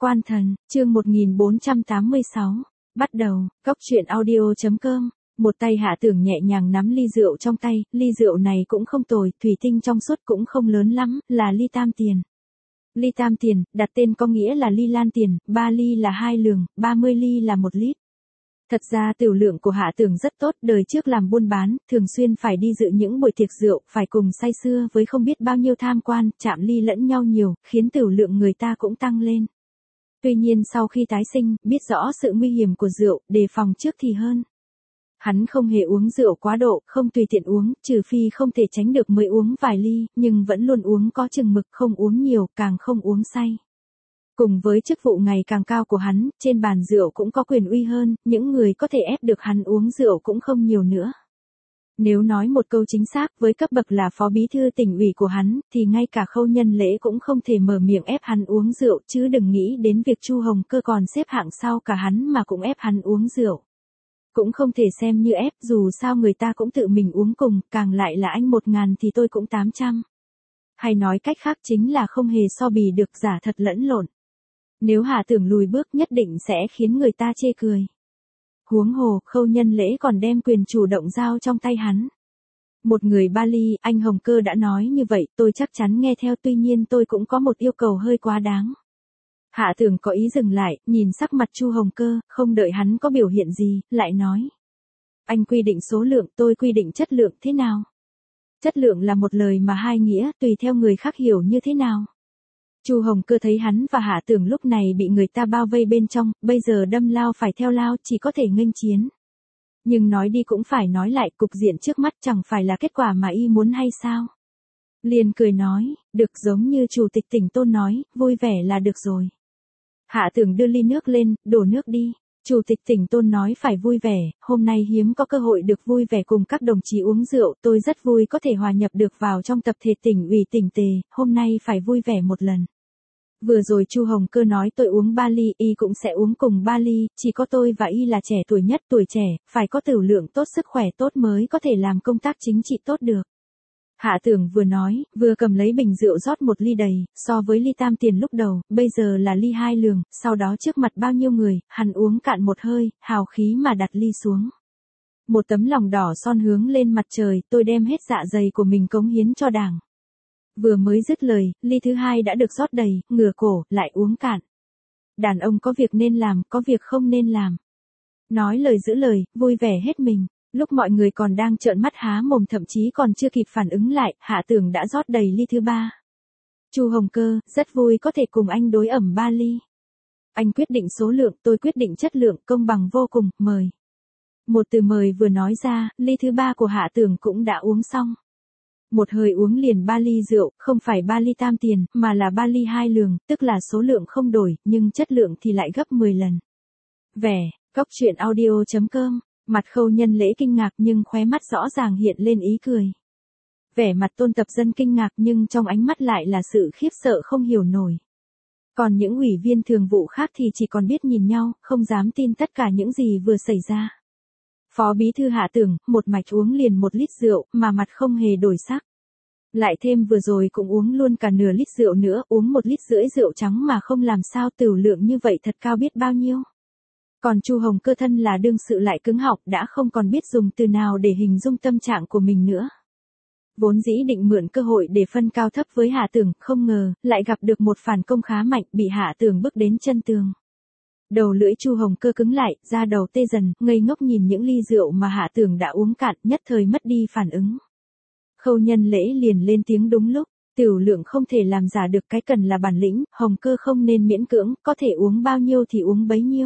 Quan thần, chương 1486. Bắt đầu, Cốc truyện audio.com. Một tay Hạ Tưởng nhẹ nhàng nắm ly rượu trong tay, ly rượu này cũng không tồi, thủy tinh trong suốt cũng không lớn lắm, là ly tam tiền. Ly tam tiền, đặt tên có nghĩa là ly lan tiền, 3 ly là 2 lường, 30 ly là 1 lít. Thật ra tiểu lượng của Hạ Tưởng rất tốt, đời trước làm buôn bán, thường xuyên phải đi dự những buổi tiệc rượu, phải cùng say sưa với không biết bao nhiêu tham quan, chạm ly lẫn nhau nhiều, khiến tiểu lượng người ta cũng tăng lên. Tuy nhiên sau khi tái sinh, biết rõ sự nguy hiểm của rượu, đề phòng trước thì hơn. Hắn không hề uống rượu quá độ, không tùy tiện uống, trừ phi không thể tránh được mới uống vài ly, nhưng vẫn luôn uống có chừng mực, không uống nhiều, càng không uống say. Cùng với chức vụ ngày càng cao của hắn, trên bàn rượu cũng có quyền uy hơn, những người có thể ép được hắn uống rượu cũng không nhiều nữa. Nếu nói một câu chính xác, với cấp bậc là phó bí thư tỉnh ủy của hắn, thì ngay cả Khâu Nhân Lễ cũng không thể mở miệng ép hắn uống rượu, chứ đừng nghĩ đến việc Chu Hồng Cơ còn xếp hạng sau cả hắn mà cũng ép hắn uống rượu. Cũng không thể xem như ép, dù sao người ta cũng tự mình uống cùng, càng lại là anh 1.000 thì tôi cũng 800. Hay nói cách khác chính là không hề so bì được, giả thật lẫn lộn. Nếu Hạ Tưởng lùi bước nhất định sẽ khiến người ta chê cười. Huống hồ, Khâu Nhân Lễ còn đem quyền chủ động giao trong tay hắn. Một người Bali, anh Hồng Cơ đã nói như vậy, tôi chắc chắn nghe theo, tuy nhiên tôi cũng có một yêu cầu hơi quá đáng. Hạ Tưởng có ý dừng lại, nhìn sắc mặt Chu Hồng Cơ, không đợi hắn có biểu hiện gì, lại nói. Anh quy định số lượng, tôi quy định chất lượng, thế nào? Chất lượng là một lời mà hai nghĩa, tùy theo người khác hiểu như thế nào. Chu Hồng Cơ thấy hắn và Hạ Tưởng lúc này bị người ta bao vây bên trong, bây giờ đâm lao phải theo lao, chỉ có thể nghênh chiến. Nhưng nói đi cũng phải nói lại, cục diện trước mắt chẳng phải là kết quả mà y muốn hay sao? Liền cười nói, được, giống như chủ tịch tỉnh Tôn nói, vui vẻ là được rồi. Hạ Tưởng đưa ly nước lên, đổ nước đi. Chủ tịch tỉnh Tôn nói phải vui vẻ, hôm nay hiếm có cơ hội được vui vẻ cùng các đồng chí uống rượu, tôi rất vui có thể hòa nhập được vào trong tập thể tỉnh ủy tỉnh Tề, hôm nay phải vui vẻ một lần. Vừa rồi Chu Hồng Cơ nói tôi uống 3 ly, y cũng sẽ uống cùng 3 ly, chỉ có tôi và y là trẻ tuổi nhất, tuổi trẻ, phải có tiểu lượng tốt, sức khỏe tốt mới có thể làm công tác chính trị tốt được. Hạ Tưởng vừa nói, vừa cầm lấy bình rượu rót một ly đầy, so với ly tam tiền lúc đầu, bây giờ là ly 2 lường, sau đó trước mặt bao nhiêu người, hắn uống cạn một hơi, hào khí mà đặt ly xuống. Một tấm lòng đỏ son hướng lên mặt trời, tôi đem hết dạ dày của mình cống hiến cho Đảng. Vừa mới dứt lời, ly thứ hai đã được rót đầy, ngửa cổ, lại uống cạn. Đàn ông có việc nên làm, có việc không nên làm. Nói lời giữ lời, vui vẻ hết mình. Lúc mọi người còn đang trợn mắt há mồm, thậm chí còn chưa kịp phản ứng lại, Hạ Tưởng đã rót đầy ly thứ 3. Chu Hồng Cơ, rất vui có thể cùng anh đối ẩm 3 ly. Anh quyết định số lượng, tôi quyết định chất lượng, công bằng vô cùng, mời. Một từ mời vừa nói ra, ly thứ 3 của Hạ Tưởng cũng đã uống xong. Một hơi uống liền 3 ly rượu, không phải 3 ly tam tiền, mà là 3 ly 2 lường, tức là số lượng không đổi, nhưng chất lượng thì lại gấp 10 lần. Vẻ, Cốc truyện audio.com. Mặt Khâu Nhân Lễ kinh ngạc nhưng khóe mắt rõ ràng hiện lên ý cười. Vẻ mặt Tôn Tập Dân kinh ngạc nhưng trong ánh mắt lại là sự khiếp sợ không hiểu nổi. Còn những ủy viên thường vụ khác thì chỉ còn biết nhìn nhau, không dám tin tất cả những gì vừa xảy ra. Phó bí thư Hạ Tưởng, một mạch uống liền 1 lít rượu, mà mặt không hề đổi sắc. Lại thêm vừa rồi cũng uống luôn cả nửa lít rượu nữa, uống 1,5 lít rượu trắng mà không làm sao, tiểu lượng như vậy thật cao biết bao nhiêu. Còn Chu Hồng Cơ thân là đương sự lại cứng họng, đã không còn biết dùng từ nào để hình dung tâm trạng của mình nữa. Vốn dĩ định mượn cơ hội để phân cao thấp với Hạ Tưởng, không ngờ, lại gặp được một phản công khá mạnh, bị Hạ Tưởng bước đến chân tường. Đầu lưỡi Chu Hồng Cơ cứng lại, da đầu tê dần, ngây ngốc nhìn những ly rượu mà Hạ Tưởng đã uống cạn, nhất thời mất đi phản ứng. Khâu Nhân Lễ liền lên tiếng đúng lúc, tiểu lượng không thể làm giả được, cái cần là bản lĩnh, Hồng Cơ không nên miễn cưỡng, có thể uống bao nhiêu thì uống bấy nhiêu.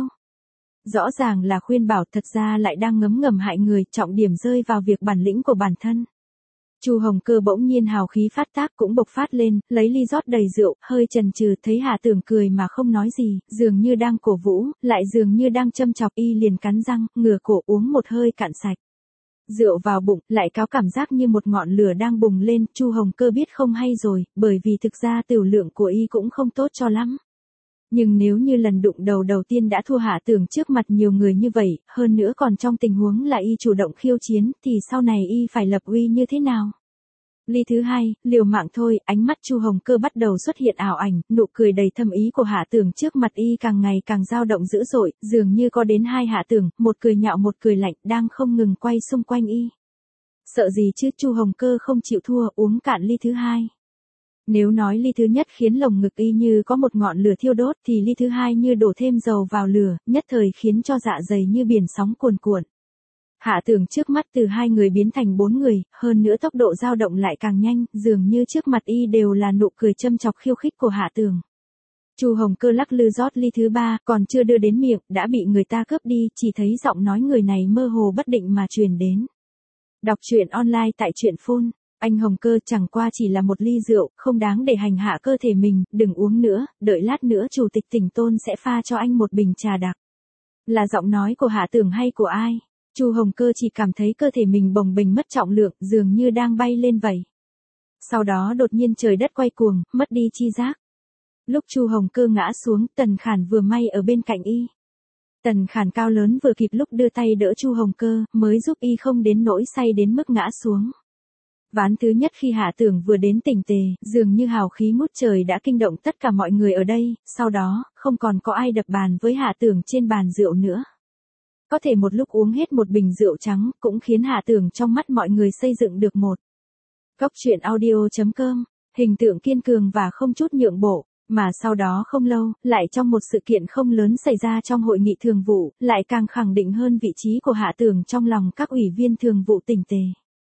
Rõ ràng là khuyên bảo, thật ra lại đang ngấm ngầm hại người, trọng điểm rơi vào việc bản lĩnh của bản thân. Chu Hồng Cơ bỗng nhiên hào khí phát tác cũng bộc phát lên, lấy ly rót đầy rượu, hơi chần chừ, thấy Hạ Tưởng cười mà không nói gì, dường như đang cổ vũ, lại dường như đang châm chọc, y liền cắn răng, ngửa cổ uống một hơi cạn sạch. Rượu vào bụng, lại có cảm giác như một ngọn lửa đang bùng lên, Chu Hồng Cơ biết không hay rồi, bởi vì thực ra tiểu lượng của y cũng không tốt cho lắm. Nhưng nếu như lần đụng đầu tiên đã thua Hạ Tưởng trước mặt nhiều người như vậy, hơn nữa còn trong tình huống là y chủ động khiêu chiến, thì sau này y phải lập uy như thế nào? Ly thứ hai, liều mạng thôi, ánh mắt Chu Hồng Cơ bắt đầu xuất hiện ảo ảnh, nụ cười đầy thâm ý của Hạ Tưởng trước mặt y càng ngày càng dao động dữ dội, dường như có đến hai Hạ Tưởng, một cười nhạo một cười lạnh, đang không ngừng quay xung quanh y. Sợ gì chứ, Chu Hồng Cơ không chịu thua, uống cạn ly thứ hai. Nếu nói ly thứ nhất khiến lồng ngực y như có một ngọn lửa thiêu đốt thì ly thứ hai như đổ thêm dầu vào lửa, nhất thời khiến cho dạ dày như biển sóng cuồn cuộn. Hạ Tưởng trước mắt từ hai người biến thành bốn người, hơn nữa tốc độ dao động lại càng nhanh, dường như trước mặt y đều là nụ cười châm chọc khiêu khích của Hạ Tưởng. Chu Hồng Cơ lắc lư rót ly thứ ba, còn chưa đưa đến miệng, đã bị người ta cướp đi, chỉ thấy giọng nói người này mơ hồ bất định mà truyền đến. Đọc truyện online tại truyện phone. Anh Hồng Cơ, chẳng qua chỉ là một ly rượu, không đáng để hành hạ cơ thể mình, đừng uống nữa, đợi lát nữa chủ tịch tỉnh Tôn sẽ pha cho anh một bình trà đặc. Là giọng nói của Hạ Tưởng hay của ai? Chu Hồng Cơ chỉ cảm thấy cơ thể mình bồng bềnh mất trọng lượng, dường như đang bay lên vậy. Sau đó đột nhiên trời đất quay cuồng, mất đi chi giác. Lúc Chu Hồng Cơ ngã xuống, Tần Khản vừa may ở bên cạnh y. Tần Khản cao lớn vừa kịp lúc đưa tay đỡ Chu Hồng Cơ, mới giúp y không đến nỗi say đến mức ngã xuống. Ván thứ nhất khi Hạ Tưởng vừa đến tỉnh tề, dường như hào khí ngút trời đã kinh động tất cả mọi người ở đây, sau đó, không còn có ai đập bàn với Hạ Tưởng trên bàn rượu nữa. Có thể một lúc uống hết một bình rượu trắng, cũng khiến Hạ Tưởng trong mắt mọi người xây dựng được một góc truyện audio.com, hình tượng kiên cường và không chút nhượng bộ. Mà sau đó không lâu, lại trong một sự kiện không lớn xảy ra trong hội nghị thường vụ, lại càng khẳng định hơn vị trí của Hạ Tưởng trong lòng các ủy viên thường vụ tỉnh tề.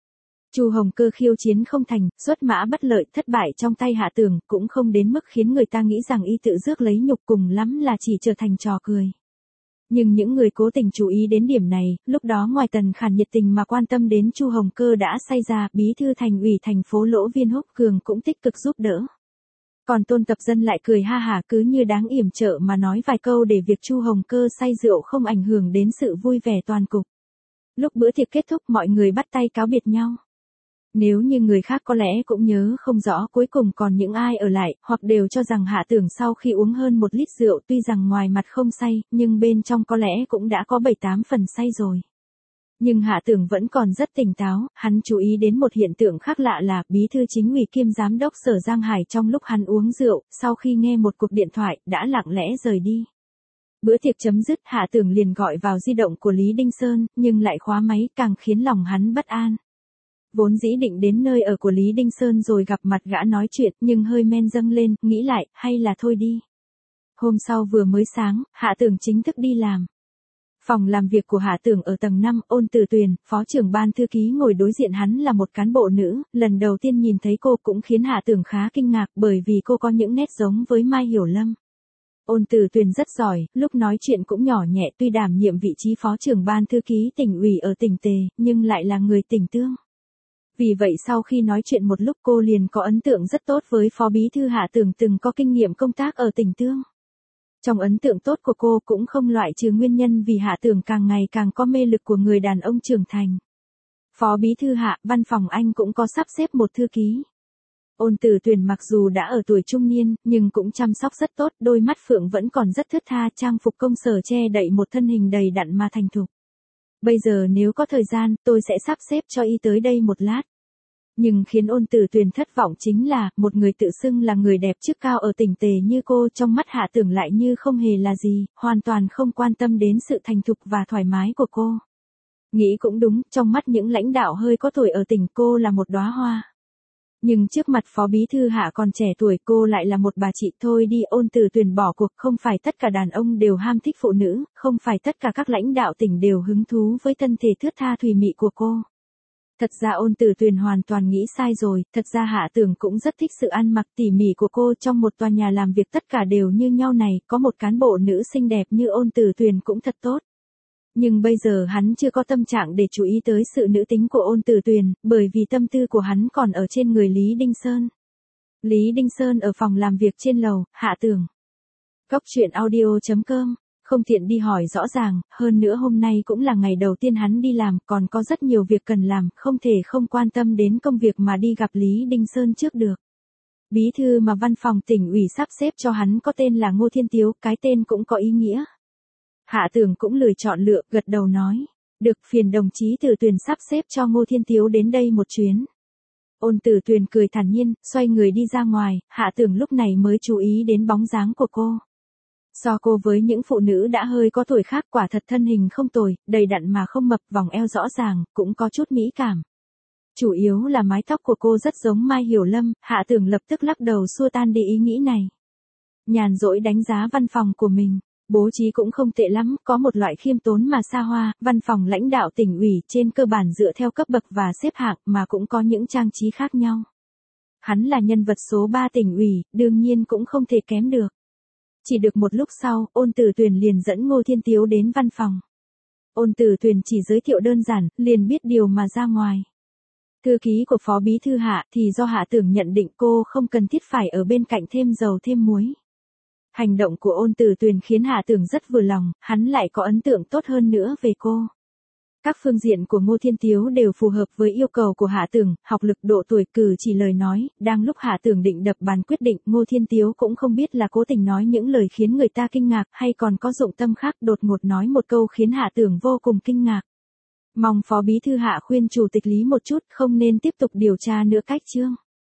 Chu Hồng Cơ khiêu chiến không thành, xuất mã bất lợi, thất bại trong tay Hạ Tưởng, cũng không đến mức khiến người ta nghĩ rằng y tự rước lấy nhục, cùng lắm là chỉ trở thành trò cười. Nhưng những người cố tình chú ý đến điểm này, lúc đó ngoài Tần Khản nhiệt tình mà quan tâm đến Chu Hồng Cơ đã say ra, bí thư thành ủy thành phố Lỗ Viên Húc Cường cũng tích cực giúp đỡ. Còn Tôn Tập Dân lại cười ha hả cứ như đáng yểm trợ mà nói vài câu để việc Chu Hồng Cơ say rượu không ảnh hưởng đến sự vui vẻ toàn cục. Lúc bữa tiệc kết thúc mọi người bắt tay cáo biệt nhau. Nếu như người khác có lẽ cũng nhớ không rõ cuối cùng còn những ai ở lại, hoặc đều cho rằng Hạ Tưởng sau khi uống hơn 1 lít rượu tuy rằng ngoài mặt không say, nhưng bên trong có lẽ cũng đã có 7-8 phần say rồi. Nhưng Hạ Tưởng vẫn còn rất tỉnh táo, hắn chú ý đến một hiện tượng khác lạ là bí thư chính ủy kiêm giám đốc Sở Giang Hải trong lúc hắn uống rượu, sau khi nghe một cuộc điện thoại, đã lặng lẽ rời đi. Bữa tiệc chấm dứt, Hạ Tưởng liền gọi vào di động của Lý Đinh Sơn, nhưng lại khóa máy, càng khiến lòng hắn bất an. Vốn dĩ định đến nơi ở của Lý Đinh Sơn rồi gặp mặt gã nói chuyện, nhưng hơi men dâng lên, nghĩ lại, hay là thôi đi. Hôm sau vừa mới sáng, Hạ Tưởng chính thức đi làm. Phòng làm việc của Hạ Tưởng ở tầng 5, Ôn Từ Tuyền, phó trưởng ban thư ký ngồi đối diện hắn là một cán bộ nữ, lần đầu tiên nhìn thấy cô cũng khiến Hạ Tưởng khá kinh ngạc bởi vì cô có những nét giống với Mai Hiểu Lâm. Ôn Từ Tuyền rất giỏi, lúc nói chuyện cũng nhỏ nhẹ, tuy đảm nhiệm vị trí phó trưởng ban thư ký tỉnh ủy ở tỉnh Tề, nhưng lại là người tỉnh Tương. Vì vậy sau khi nói chuyện một lúc cô liền có ấn tượng rất tốt với phó bí thư Hạ Tưởng từng có kinh nghiệm công tác ở tỉnh Tương. Trong ấn tượng tốt của cô cũng không loại trừ nguyên nhân vì Hạ Tưởng càng ngày càng có mê lực của người đàn ông trưởng thành. Phó bí thư Hạ, văn phòng anh cũng có sắp xếp một thư ký. Ôn Từ Tuyền mặc dù đã ở tuổi trung niên, nhưng cũng chăm sóc rất tốt, đôi mắt phượng vẫn còn rất thướt tha, trang phục công sở che đậy một thân hình đầy đặn mà thành thục. Bây giờ nếu có thời gian, tôi sẽ sắp xếp cho y tới đây một lát. Nhưng khiến Ôn Từ Tuyền thất vọng chính là, một người tự xưng là người đẹp chức cao ở tỉnh Tề như cô trong mắt Hạ Tưởng lại như không hề là gì, hoàn toàn không quan tâm đến sự thành thục và thoải mái của cô. Nghĩ cũng đúng, trong mắt những lãnh đạo hơi có tuổi ở tỉnh cô là một đóa hoa. Nhưng trước mặt phó bí thư Hạ còn trẻ tuổi cô lại là một bà chị. Thôi đi, Ôn Từ Tuyền bỏ cuộc, không phải tất cả đàn ông đều ham thích phụ nữ, không phải tất cả các lãnh đạo tỉnh đều hứng thú với thân thể thướt tha thùy mị của cô. Thật ra Ôn Từ Tuyền hoàn toàn nghĩ sai rồi, thật ra Hạ Tưởng cũng rất thích sự ăn mặc tỉ mỉ của cô. Trong một tòa nhà làm việc tất cả đều như nhau này, có một cán bộ nữ xinh đẹp như Ôn Từ Tuyền cũng thật tốt. Nhưng bây giờ hắn chưa có tâm trạng để chú ý tới sự nữ tính của Ôn Từ Tuyền, bởi vì tâm tư của hắn còn ở trên người Lý Đinh Sơn. Lý Đinh Sơn ở phòng làm việc trên lầu, Hạ Tưởng. Góc truyện audio.com, không tiện đi hỏi rõ ràng, hơn nữa hôm nay cũng là ngày đầu tiên hắn đi làm, còn có rất nhiều việc cần làm, không thể không quan tâm đến công việc mà đi gặp Lý Đinh Sơn trước được. Bí thư mà văn phòng tỉnh ủy sắp xếp cho hắn có tên là Ngô Thiên Tiếu, cái tên cũng có ý nghĩa. Hạ Tưởng cũng lười chọn lựa, gật đầu nói. Được, phiền đồng chí Từ Tuyền sắp xếp cho Ngô Thiên Tiếu đến đây một chuyến. Ôn Tử Tuyền cười thản nhiên, xoay người đi ra ngoài, Hạ Tưởng lúc này mới chú ý đến bóng dáng của cô. So cô với những phụ nữ đã hơi có tuổi khác, quả thật thân hình không tồi, đầy đặn mà không mập, vòng eo rõ ràng, cũng có chút mỹ cảm. Chủ yếu là mái tóc của cô rất giống Mai Hiểu Lâm, Hạ Tưởng lập tức lắc đầu xua tan đi ý nghĩ này. Nhàn rỗi đánh giá văn phòng của mình, bố trí cũng không tệ lắm, có một loại khiêm tốn mà xa hoa, văn phòng lãnh đạo tỉnh ủy trên cơ bản dựa theo cấp bậc và xếp hạng mà cũng có những trang trí khác nhau. Hắn là nhân vật số 3 tỉnh ủy, đương nhiên cũng không thể kém được. Chỉ được một lúc sau, Ôn Tử Tuyền liền dẫn Ngô Thiên Tiếu đến văn phòng. Ôn Tử Tuyền chỉ giới thiệu đơn giản, liền biết điều mà ra ngoài. Thư ký của Phó Bí Thư Hạ thì do Hạ Tưởng nhận định cô không cần thiết phải ở bên cạnh thêm dầu thêm muối. Hành động của Ôn Tử Tuyền khiến Hạ Tưởng rất vừa lòng, hắn lại có ấn tượng tốt hơn nữa về cô. Các phương diện của Ngô Thiên Tiếu đều phù hợp với yêu cầu của Hạ Tưởng, học lực, độ tuổi, cử chỉ, lời nói, đang lúc Hạ Tưởng định đập bàn quyết định, Ngô Thiên Tiếu cũng không biết là cố tình nói những lời khiến người ta kinh ngạc hay còn có dụng tâm khác, đột ngột nói một câu khiến Hạ Tưởng vô cùng kinh ngạc. Mong Phó Bí Thư Hạ khuyên Chủ tịch Lý một chút, không nên tiếp tục điều tra nữa cách chương.